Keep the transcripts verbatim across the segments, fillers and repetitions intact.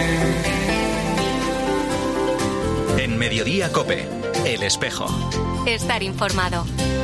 En Mediodía COPE, El Espejo. Estar informado.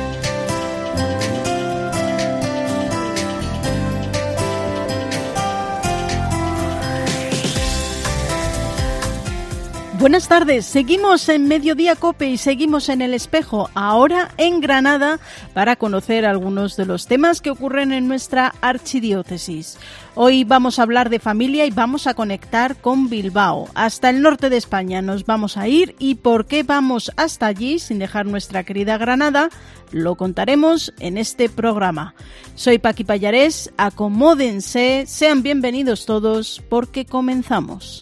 Buenas tardes, seguimos en Mediodía COPE y seguimos en El Espejo, ahora en Granada, para conocer algunos de los temas que ocurren en nuestra archidiócesis. Hoy vamos a hablar de familia y vamos a conectar con Bilbao. Hasta el norte de España nos vamos a ir, y por qué vamos hasta allí sin dejar nuestra querida Granada lo contaremos en este programa. Soy Paqui Pallarés, acomódense, sean bienvenidos todos porque comenzamos.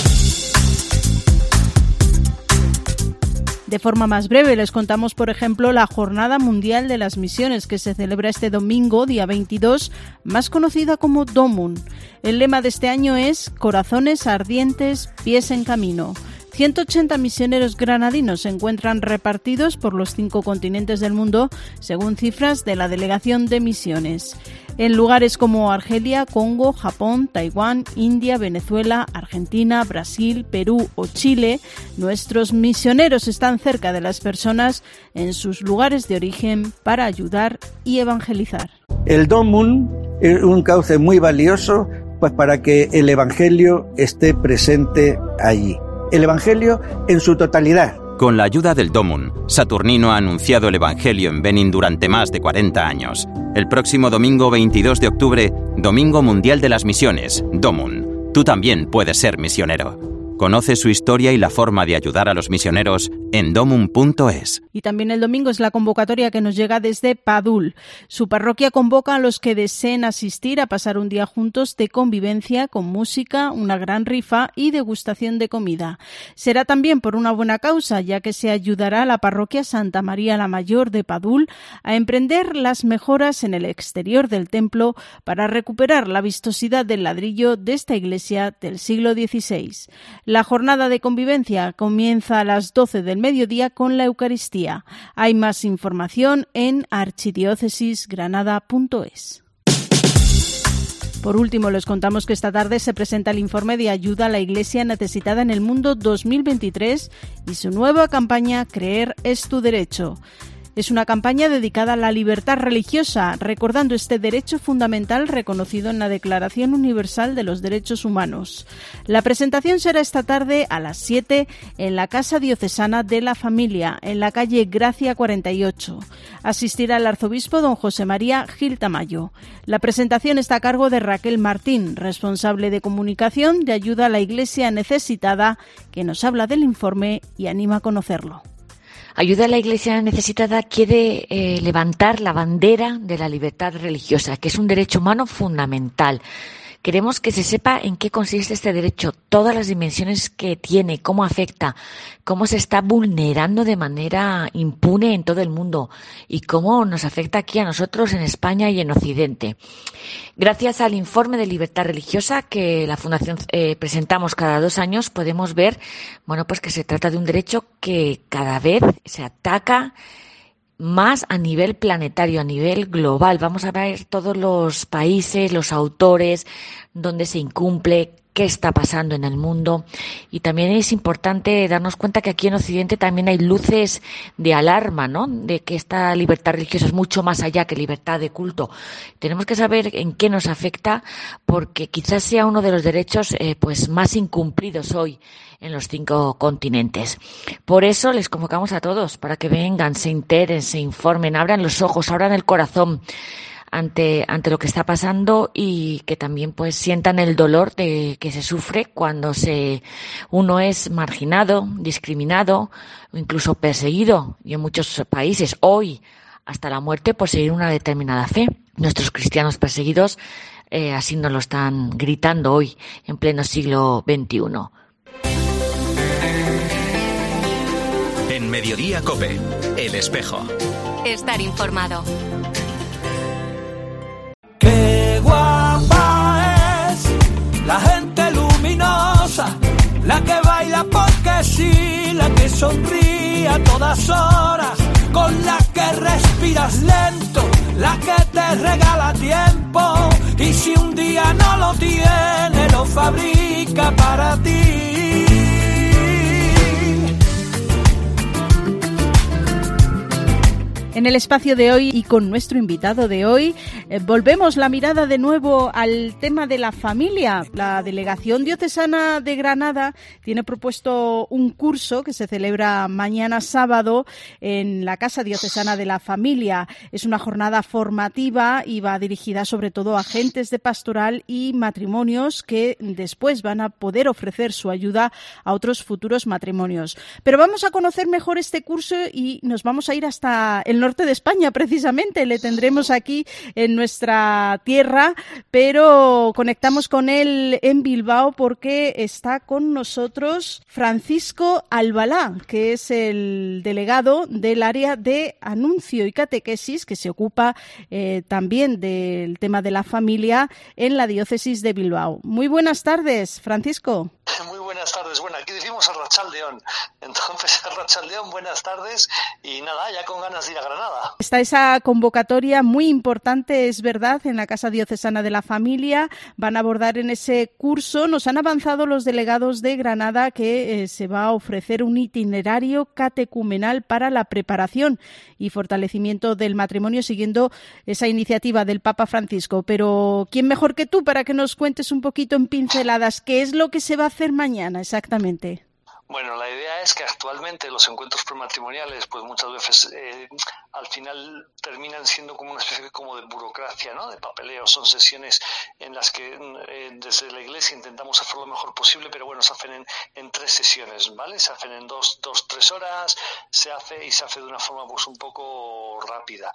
De forma más breve les contamos, por ejemplo, la Jornada Mundial de las Misiones, que se celebra este domingo, día veintidós, más conocida como Domun. El lema de este año es Corazones ardientes, pies en camino. ciento ochenta misioneros granadinos se encuentran repartidos por los cinco continentes del mundo, según cifras de la Delegación de Misiones. En lugares como Argelia, Congo, Japón, Taiwán, India, Venezuela, Argentina, Brasil, Perú o Chile, nuestros misioneros están cerca de las personas en sus lugares de origen para ayudar y evangelizar. El Domun es un cauce muy valioso, pues, para que el Evangelio esté presente allí. El Evangelio en su totalidad. Con la ayuda del Domun, Saturnino ha anunciado el Evangelio en Benín durante más de cuarenta años. El próximo domingo veintidós de octubre, Domingo Mundial de las Misiones, Domun. Tú también puedes ser misionero. Conoce su historia y la forma de ayudar a los misioneros en domun punto es. Y también el domingo es la convocatoria que nos llega desde Padul. Su parroquia convoca a los que deseen asistir a pasar un día juntos de convivencia con música, una gran rifa y degustación de comida. Será también por una buena causa, ya que se ayudará a la parroquia Santa María la Mayor de Padul a emprender las mejoras en el exterior del templo para recuperar la vistosidad del ladrillo de esta iglesia del siglo dieciséis. La jornada de convivencia comienza a las doce del mediodía con la Eucaristía. Hay más información en archidiócesis granada punto es. Por último, les contamos que esta tarde se presenta el informe de ayuda a la Iglesia necesitada en el mundo dos mil veintitrés y su nueva campaña Creer es tu derecho. Es una campaña dedicada a la libertad religiosa, recordando este derecho fundamental reconocido en la Declaración Universal de los Derechos Humanos. La presentación será esta tarde a las siete en la Casa Diocesana de la Familia, en la calle Gracia cuarenta y ocho. Asistirá el arzobispo don José María Gil Tamayo. La presentación está a cargo de Raquel Martín, responsable de comunicación de ayuda a la Iglesia necesitada, que nos habla del informe y anima a conocerlo. Ayuda a la Iglesia necesitada quiere eh, levantar la bandera de la libertad religiosa, que es un derecho humano fundamental. Queremos que se sepa en qué consiste este derecho, todas las dimensiones que tiene, cómo afecta, cómo se está vulnerando de manera impune en todo el mundo y cómo nos afecta aquí a nosotros en España y en Occidente. Gracias al informe de libertad religiosa que la Fundación eh, presentamos cada dos años, podemos ver, bueno, pues que se trata de un derecho que cada vez se ataca más a nivel planetario, a nivel global. Vamos a ver todos los países, los autores, dónde se incumple, qué está pasando en el mundo. Y también es importante darnos cuenta que aquí en Occidente también hay luces de alarma, ¿no? De que esta libertad religiosa es mucho más allá que libertad de culto. Tenemos que saber en qué nos afecta, porque quizás sea uno de los derechos eh, pues más incumplidos hoy en los cinco continentes. Por eso les convocamos a todos para que vengan, se enteren, se informen, abran los ojos, abran el corazón ante ante lo que está pasando y que también pues sientan el dolor de que se sufre cuando se uno es marginado, discriminado o incluso perseguido, y en muchos países hoy hasta la muerte por seguir una determinada fe. Nuestros cristianos perseguidos eh, así nos lo están gritando hoy en pleno siglo veintiuno. En Mediodía COPE, El Espejo. Estar informado. ¡Qué guapa es la gente luminosa! La que baila porque sí, la que sonríe a todas horas, con la que respiras lento, la que te regala tiempo, y si un día no lo tiene, lo fabrica para ti. En el espacio de hoy y con nuestro invitado de hoy, eh, volvemos la mirada de nuevo al tema de la familia. La Delegación Diocesana de Granada tiene propuesto un curso que se celebra mañana sábado en la Casa Diocesana de la Familia. Es una jornada formativa y va dirigida sobre todo a agentes de pastoral y matrimonios que después van a poder ofrecer su ayuda a otros futuros matrimonios. Pero vamos a conocer mejor este curso y nos vamos a ir hasta el norte de España, precisamente. Le tendremos aquí en nuestra tierra, pero conectamos con él en Bilbao porque está con nosotros Francisco Albalá, que es el delegado del área de anuncio y catequesis, que se ocupa eh, también del tema de la familia en la diócesis de Bilbao. Muy buenas tardes, Francisco. Muy buenas tardes. Bueno, aquí decimos Arratsaldeon. Entonces, Arratsaldeon, buenas tardes. Y nada, ya con ganas de ir a Granada. Está esa convocatoria muy importante, es verdad, en la Casa Diocesana de la Familia. Van a abordar en ese curso. Nos han avanzado los delegados de Granada que eh, se va a ofrecer un itinerario catecumenal para la preparación y fortalecimiento del matrimonio siguiendo esa iniciativa del Papa Francisco. Pero, ¿quién mejor que tú para que nos cuentes un poquito en pinceladas qué es lo que se va a hacer mañana exactamente? Bueno, la idea es que actualmente los encuentros prematrimoniales, pues muchas veces eh, al final terminan siendo como una especie como de burocracia, ¿no? De papeleo. Son sesiones en las que eh, desde la Iglesia intentamos hacer lo mejor posible, pero bueno, se hacen en, en tres sesiones, ¿vale? Se hacen en dos, dos, tres horas, se hace y se hace de una forma pues un poco rápida.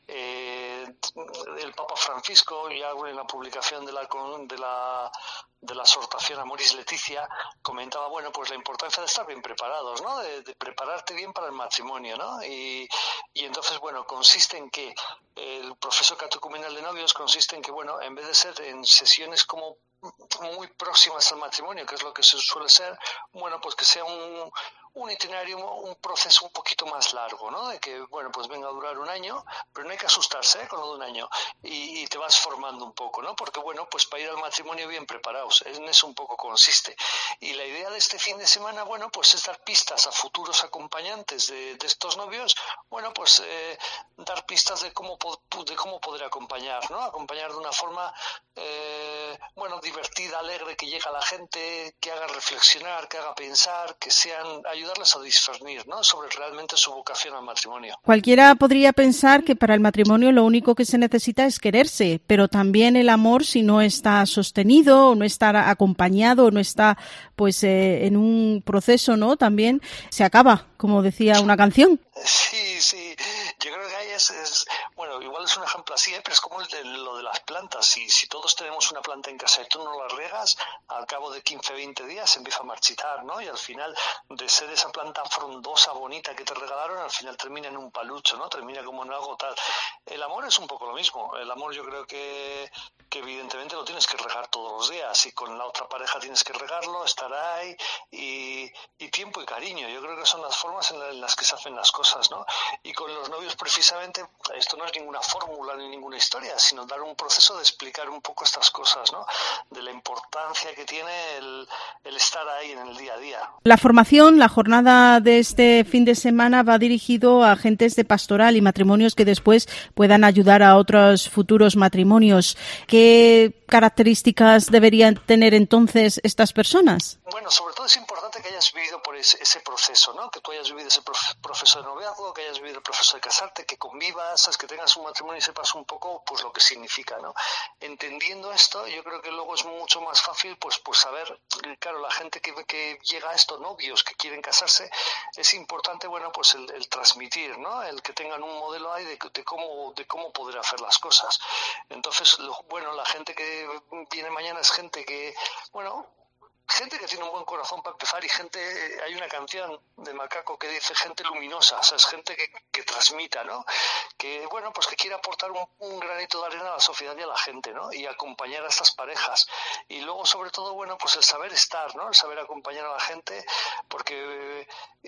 Eh, el Papa Francisco, ya en la publicación de la de la de la exhortación Amoris Laetitia, comentaba, bueno, pues la importancia de estar bien preparados, ¿no? De, de prepararte bien para el matrimonio, ¿no? Y, y entonces, bueno, consiste en que el proceso catecumenal de novios consiste en que, bueno, en vez de ser en sesiones como muy próximas al matrimonio, que es lo que se suele ser, bueno, pues que sea un, un itinerario, un proceso un poquito más largo, ¿no? De que, bueno, pues venga a durar un año, pero no hay que asustarse, ¿eh? Con lo de un año, y, y te vas formando un poco, ¿no? Porque, bueno, pues para ir al matrimonio bien preparados, en eso un poco consiste. Y la idea de este fin de semana, bueno, pues es dar pistas a futuros acompañantes de, de estos novios, bueno, pues eh, dar pistas de cómo, de cómo poder acompañar, ¿no? Acompañar de una forma, eh, bueno, divertida, alegre, que llegue a la gente, que haga reflexionar, que haga pensar, que sean, ayudarles a discernir, ¿no? Sobre realmente su vocación al matrimonio. Cualquiera podría pensar que para el matrimonio lo único que se necesita es quererse, pero también el amor, si no está sostenido, o no está acompañado, o no está pues eh, en un proceso, ¿no? También se acaba, como decía una canción. Sí, sí. Yo creo que ahí es, es bueno, igual es un ejemplo así, ¿eh? Pero es como el de, lo de las plantas. Si, si todos tenemos una planta en casa y tú no la riegas, al cabo de quince, veinte días se empieza a marchitar, ¿no? Y al final, de ser esa planta frondosa, bonita que te regalaron, al final termina en un palucho, ¿no? Termina como en algo tal. El amor es un poco lo mismo. El amor yo creo que, que evidentemente lo tienes que regar todos los días. Y con la otra pareja tienes que regarlo, estar ahí, y, y tiempo y cariño. Yo creo que son las formas en, la, en las que se hacen las cosas, ¿no? Y con los novios precisamente, esto no es ninguna fórmula ni ninguna historia, sino dar un proceso de explicar un poco estas cosas, ¿no? De la importancia que tiene el, el estar ahí en el día a día. La formación, la jornada de este fin de semana va dirigido a agentes de pastoral y matrimonios que después puedan ayudar a otros futuros matrimonios. ¿Qué características deberían tener entonces estas personas? Bueno, sobre todo es importante que hayas vivido por ese, ese proceso, ¿no? Que tú hayas vivido ese prof- proceso de noviazgo, que hayas vivido el proceso de casarte, que convivas, que tengas un matrimonio y sepas un poco pues lo que significa, ¿no? Entendiendo esto, yo creo que luego es mucho más fácil pues pues saber, claro, la gente que, que llega a estos novios que quieren casarse, es importante, bueno, pues el, el transmitir, ¿no? El que tengan un modelo ahí de, de cómo de cómo poder hacer las cosas. Entonces, lo, bueno, la gente que viene mañana es gente que, bueno, gente que tiene un buen corazón para empezar, y gente, hay una canción de Macaco que dice gente luminosa, o sea, es gente que, que transmita, ¿no? Que, bueno, pues que quiere aportar un, un granito de arena a la sociedad y a la gente, ¿no? Y acompañar a estas parejas. Y luego, sobre todo, bueno, pues el saber estar, ¿no? El saber acompañar a la gente, porque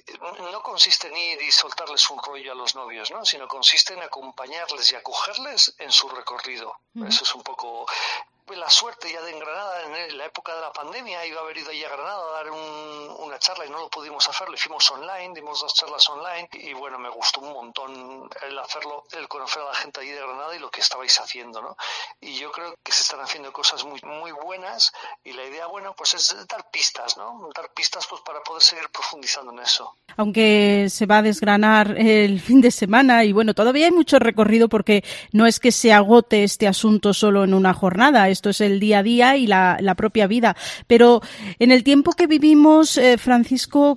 no consiste en ir y soltarles un rollo a los novios, ¿no? Sino consiste en acompañarles y acogerles en su recorrido. Uh-huh. Eso es un poco... la suerte ya de en Granada, en la época de la pandemia, iba a haber ido allí a Granada a dar un, una charla y no lo pudimos hacer, lo hicimos online, dimos dos charlas online y bueno, me gustó un montón el hacerlo, el conocer a la gente allí de Granada y lo que estabais haciendo, ¿no? Y yo creo que se están haciendo cosas muy muy buenas y la idea, bueno, pues es dar pistas, ¿no? Dar pistas pues para poder seguir profundizando en eso. Aunque se va a desgranar el fin de semana y bueno, todavía hay mucho recorrido porque no es que se agote este asunto solo en una jornada, esto es el día a día y la, la propia vida. Pero en el tiempo que vivimos, eh, Francisco,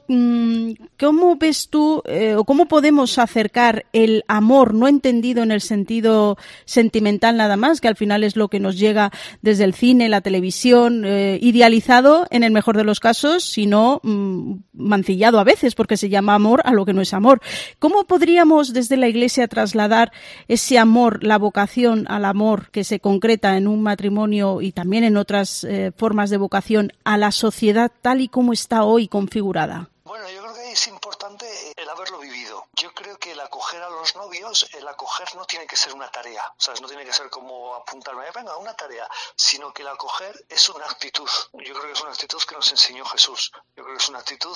¿cómo ves tú eh, o cómo podemos acercar el amor no entendido en el sentido sentimental nada más, que al final es lo que nos llega desde el cine, la televisión, eh, idealizado en el mejor de los casos, sino mmm, mancillado a veces porque se llama amor a lo que no es amor? ¿Cómo podríamos desde la Iglesia trasladar ese amor, la vocación al amor que se concreta en un matrimonio y también en otras eh, formas de vocación a la sociedad tal y como está hoy configurada? Bueno, yo creo que es importante el haberlo vivido. Yo creo que el acoger a los novios, el acoger no tiene que ser una tarea, ¿sabes? No tiene que ser como apuntarme, venga, una tarea, sino que el acoger es una actitud. Yo creo que es una actitud que nos enseñó Jesús. Yo creo que es una actitud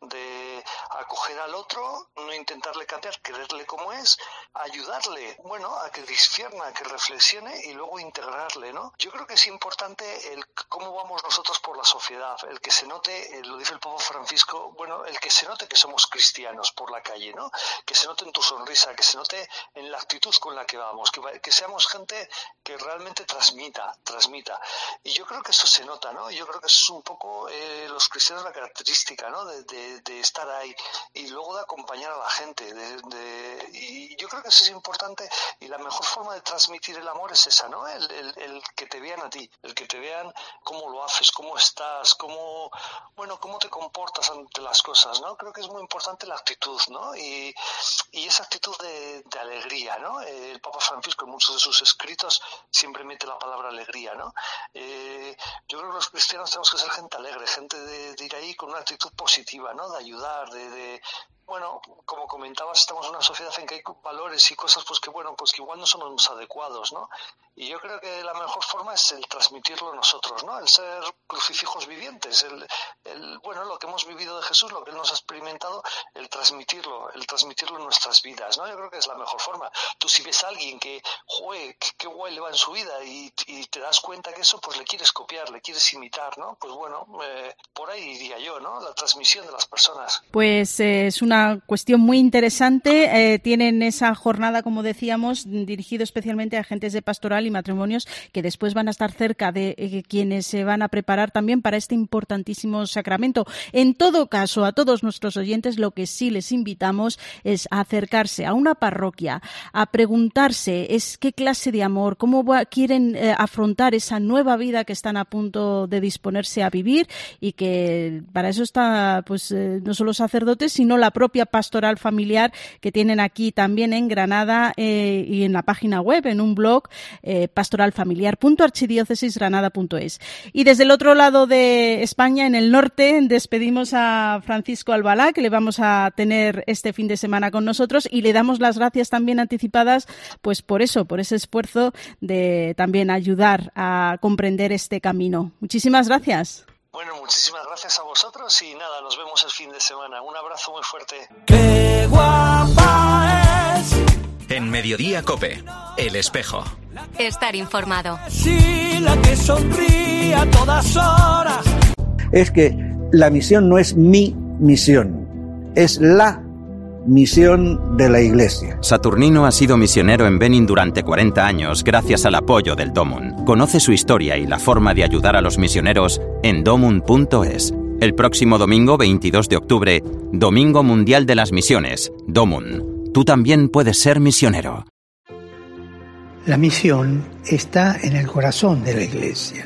de acoger al otro, no intentarle cambiar, quererle como es, ayudarle, bueno, a que discierna, a que reflexione y luego integrarle, ¿no? Yo creo que es importante el cómo vamos nosotros por la sociedad, el que se note, lo dice el Papa Francisco, bueno, el que se note que somos cristianos por la calle, ¿no? Que se note en tu sonrisa, que se note en la actitud con la que vamos, que, que seamos gente que realmente transmita, transmita. Y yo creo que eso se nota, ¿no? Yo creo que eso es un poco eh, los cristianos la característica, ¿no? De, de, de estar ahí y luego de acompañar a la gente. De, de, y yo creo que eso es importante y la mejor forma de transmitir el amor es esa, ¿no? El, el, el que te vean a ti, el que te vean cómo lo haces, cómo estás, cómo, bueno, cómo te comportas ante las cosas, ¿no? Creo que es muy importante la actitud, ¿no? Y, y esa actitud de, de alegría, ¿no? El Papa Francisco en muchos de sus escritos siempre mete la palabra alegría, ¿no? Eh, yo creo que los cristianos tenemos que ser gente alegre, gente de, de ir ahí con una actitud positiva, ¿no? De ayudar, de, de bueno, como comentabas, estamos en una sociedad en que hay valores y cosas pues que bueno, pues que igual no son los más adecuados, ¿no? Y yo creo que la mejor forma es el transmitirlo nosotros, ¿no? El ser crucifijos vivientes, el, el bueno, lo que hemos vivido de Jesús, lo que Él nos ha experimentado, el transmitirlo, el transmitirlo en nuestras vidas, ¿no? Yo creo que es la mejor forma. Tú si ves a alguien que, joder, qué, qué guay le va en su vida y, y te das cuenta que eso, pues le quieres copiar, le quieres imitar, ¿no? Pues bueno, eh, por ahí diría yo, ¿no? La transmisión de las personas. Pues eh, es una cuestión muy interesante. Eh, tienen esa jornada, como decíamos, dirigido especialmente a agentes de pastoral y matrimonios que después van a estar cerca de eh, quienes se van a preparar también para este importantísimo sacramento. En todo caso, a todos nuestros oyentes lo que sí les invitamos es a acercarse a una parroquia, a preguntarse es qué clase de amor, cómo va, quieren eh, afrontar esa nueva vida que están a punto de disponerse a vivir y que para eso está pues eh, no solo sacerdotes, sino la propia pastoral familiar que tienen aquí también en Granada eh, y en la página web, en un blog, eh, pastoralfamiliar punto archidiócesis granada punto es. Y desde el otro lado de España, en el norte, despedimos a Francisco Albalá, que le vamos a tener este fin de semana con nosotros, y le damos las gracias también anticipadas pues por eso, por ese esfuerzo de también ayudar a comprender este camino. Muchísimas gracias. Bueno, muchísimas gracias a vosotros y nada, nos vemos el fin de semana. Un abrazo muy fuerte. ¡Qué guapa es! En Mediodía COPE, El Espejo. Estar informado. Sí, la que sonríe a todas horas. Es que la misión no es mi misión, es la misión de la Iglesia. Saturnino ha sido misionero en Benín durante cuarenta años gracias al apoyo del Domun. Conoce su historia y la forma de ayudar a los misioneros en domun punto es. El próximo domingo veintidós de octubre, Domingo Mundial de las Misiones, Domun. Tú también puedes ser misionero. La misión está en el corazón de la Iglesia.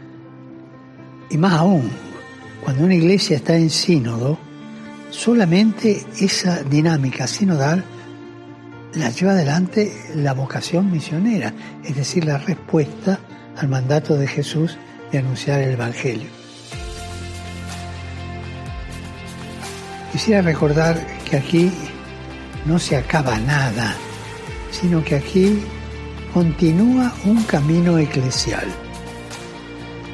Y más aún, cuando una Iglesia está en sínodo, solamente esa dinámica sinodal la lleva adelante la vocación misionera, es decir, la respuesta al mandato de Jesús de anunciar el Evangelio. Quisiera recordar que aquí no se acaba nada, sino que aquí continúa un camino eclesial.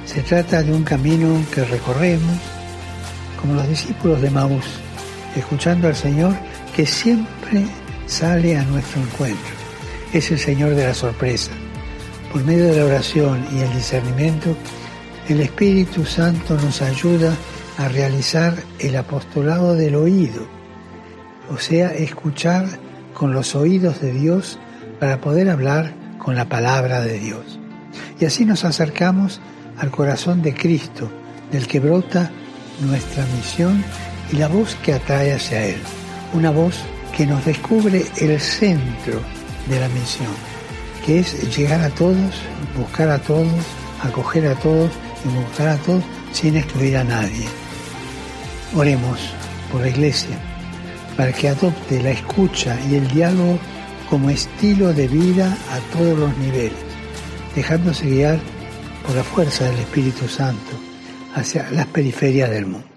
Se trata de un camino que recorremos como los discípulos de Maús, escuchando al Señor que siempre sale a nuestro encuentro. Es el Señor de la sorpresa. Por medio de la oración y el discernimiento, el Espíritu Santo nos ayuda a realizar el apostolado del oído, o sea, escuchar con los oídos de Dios para poder hablar con la palabra de Dios. Y así nos acercamos al corazón de Cristo, del que brota nuestra misión y la voz que atrae hacia Él. Una voz que nos descubre el centro de la misión, que es llegar a todos, buscar a todos, acoger a todos y buscar a todos sin excluir a nadie. Oremos por la Iglesia, para que adopte la escucha y el diálogo como estilo de vida a todos los niveles, dejándose guiar por la fuerza del Espíritu Santo hacia las periferias del mundo.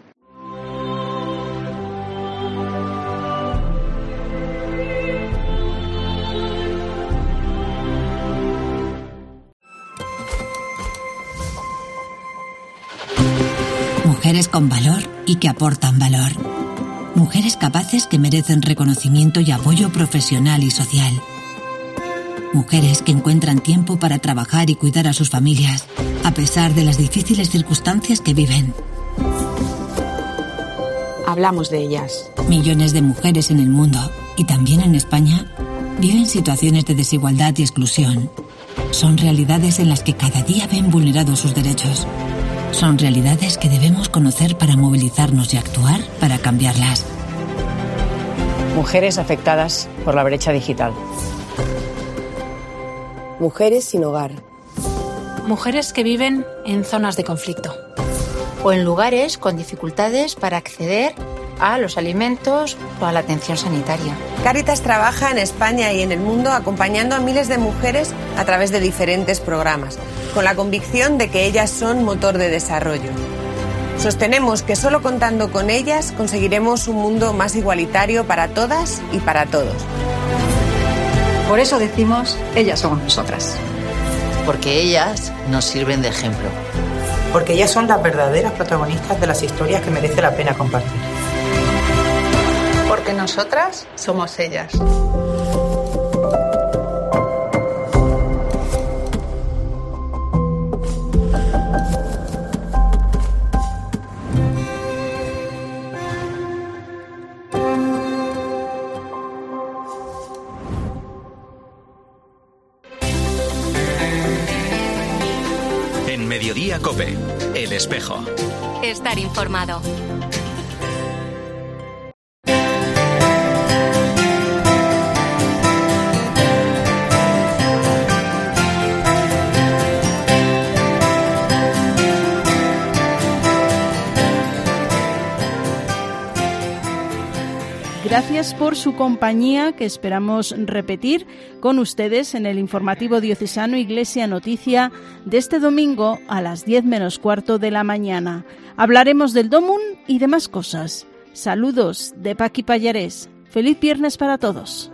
Mujeres con valor y que aportan valor. Mujeres capaces que merecen reconocimiento y apoyo profesional y social. Mujeres que encuentran tiempo para trabajar y cuidar a sus familias, a pesar de las difíciles circunstancias que viven. Hablamos de ellas. Millones de mujeres en el mundo, y también en España, viven situaciones de desigualdad y exclusión. Son realidades en las que cada día ven vulnerados sus derechos. Son realidades que debemos conocer para movilizarnos y actuar para cambiarlas. Mujeres afectadas por la brecha digital. Mujeres sin hogar. Mujeres que viven en zonas de conflicto. O en lugares con dificultades para acceder a los alimentos o a la atención sanitaria. Cáritas trabaja en España y en el mundo acompañando a miles de mujeres a través de diferentes programas, con la convicción de que ellas son motor de desarrollo. Sostenemos que solo contando con ellas conseguiremos un mundo más igualitario para todas y para todos. Por eso decimos, ellas somos nosotras. Porque ellas nos sirven de ejemplo. Porque ellas son las verdaderas protagonistas de las historias que merece la pena compartir. Porque nosotras somos ellas. En Mediodía COPE, El Espejo. Estar informado. Gracias por su compañía, que esperamos repetir con ustedes en el informativo diocesano Iglesia Noticia de este domingo a las diez menos cuarto de la mañana. Hablaremos del Domum y demás cosas. Saludos de Paqui Pallarés. Feliz viernes para todos.